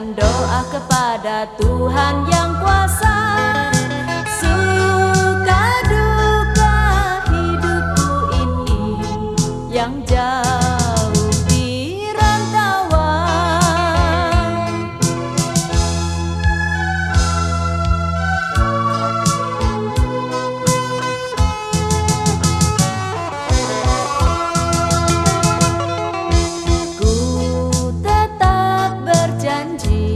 panjatkan doa kepada Tuhan yang kuasa. Suka duka hidupku ini yang jauh di rantauan. Ku tetap berjanji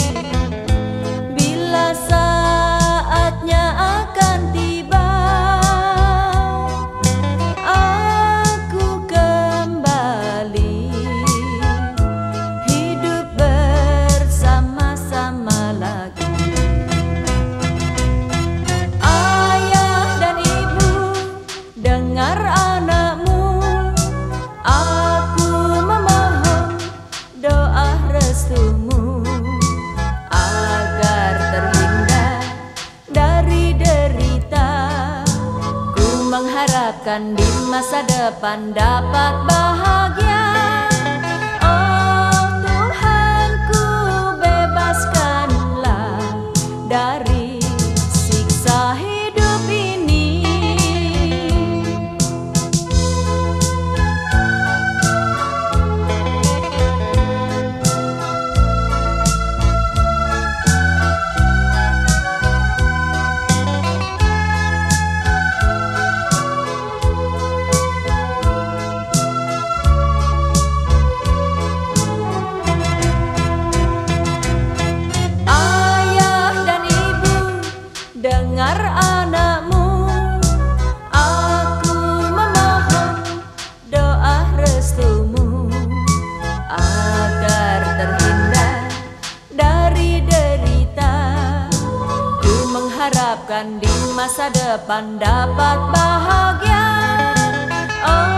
bila saatnya akan tiba, aku kembali hidup bersama-sama lagi. Ayah dan ibu, dengar anakmu, aku memohon doa restumu agar terhindar dari derita. Ku mengharapkan di masa depan dapat bahagia. Oh Tuhanku, bebaskanlah dari siksa hidup ini. Ayah dan ibu, dengar anakmu, aku memohon doa restumu agar terhindar dari derita. Ku mengharapkan di masa depan dapat bahagia. Oh